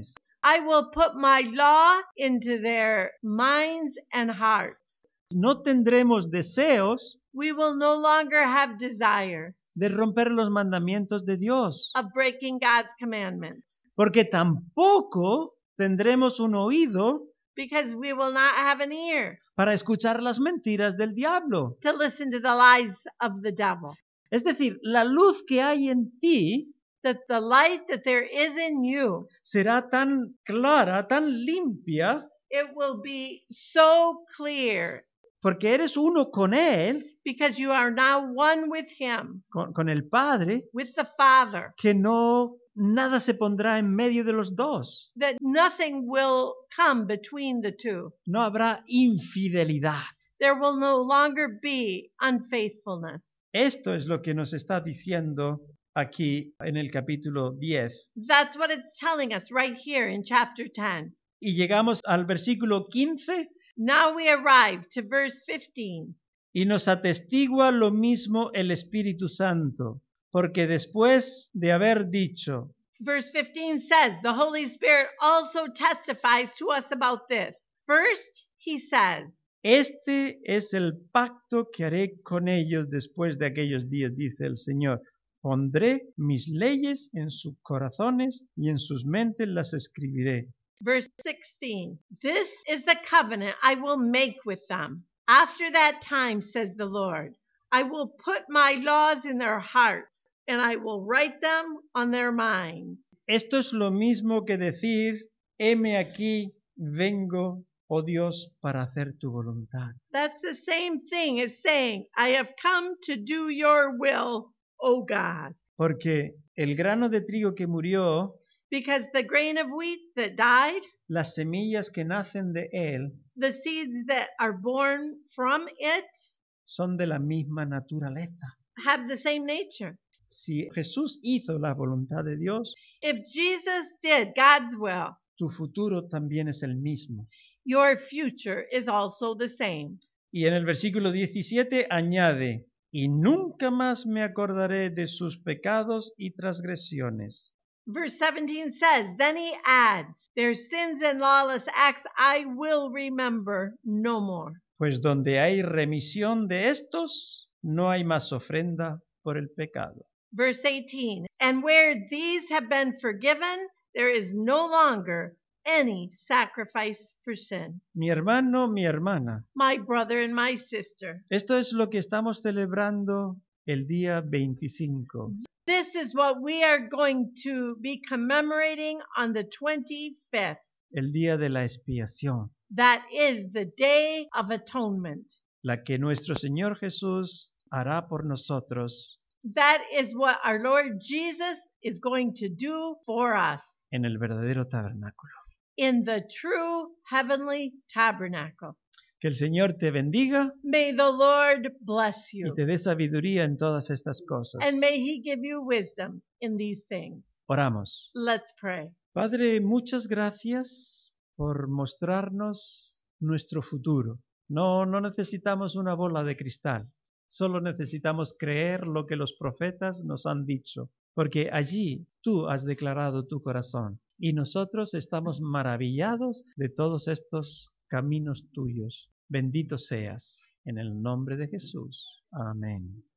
I will put my law into their minds and hearts. No tendremos deseos We will no longer have desire de romper los mandamientos de Dios, of breaking God's commandments, porque tampoco tendremos un oído because we will not have an ear para escuchar las mentiras del diablo. to listen to the lies of the devil. Es decir, la luz que hay en ti That the light that there is in you, será tan clara, tan limpia, it will be so clear porque eres uno con Él, because you are now one with him, con, con el Padre, with the Father, que no, nada se pondrá en medio de los dos. that nothing will come between the two. No habrá infidelidad. There will no longer be unfaithfulness. Esto es lo que nos está diciendo aquí en el capítulo diez. That's what it's telling us right here in chapter ten. Y llegamos al versículo quince Now we arrive to verse fifteen. y nos atestigua lo mismo el Espíritu Santo, porque después de haber dicho, Verse fifteen says, the Holy Spirit also testifies to us about this. First, he says, este es el pacto que haré con ellos después de aquellos días, dice el Señor. Pondré mis leyes en sus corazones y en sus mentes las escribiré. verse sixteen, this is the covenant I will make with them. After that time, says the Lord, I will put my laws in their hearts, and I will write them on their minds. Esto es lo mismo que decir, heme aquí, vengo, oh Dios, para hacer tu voluntad. That's the same thing as saying, I have come to do your will, O God. Porque el grano de trigo que murió, Because the grain of wheat that died, las semillas que nacen de él, the seeds that are born from it, son de la misma naturaleza. have the same nature. Si Jesús hizo la voluntad de Dios, If Jesus did God's will, tu futuro también es el mismo. your future is also the same. Y en el versículo diecisiete añade, y nunca más me acordaré de sus pecados y transgresiones. Verse seventeen says, then he adds, their sins and lawless acts I will remember no more. Pues donde hay remisión de estos, no hay más ofrenda por el pecado. Verse eighteen, and where these have been forgiven, there is no longer any sacrifice for sin. Mi hermano, mi hermana, My brother and my sister, esto es lo que estamos celebrando el día veinticinco. this is what we are going to be commemorating on the twenty-fifth. El día de la expiación, That is the Day of Atonement. la que nuestro Señor Jesús hará por nosotros That is what our Lord Jesus is going to do for us en el verdadero tabernáculo. in the true heavenly tabernacle. Que el Señor te bendiga May the Lord bless y you, te dé sabiduría en todas estas cosas. and may He give you wisdom in these things. Oramos. Let's pray. Padre, muchas gracias por mostrarnos nuestro futuro. No, no necesitamos una bola de cristal. Solo necesitamos creer lo que los profetas nos han dicho, porque allí tú has declarado tu corazón y nosotros estamos maravillados de todos estos caminos tuyos. Bendito seas, en el nombre de Jesús. Amén.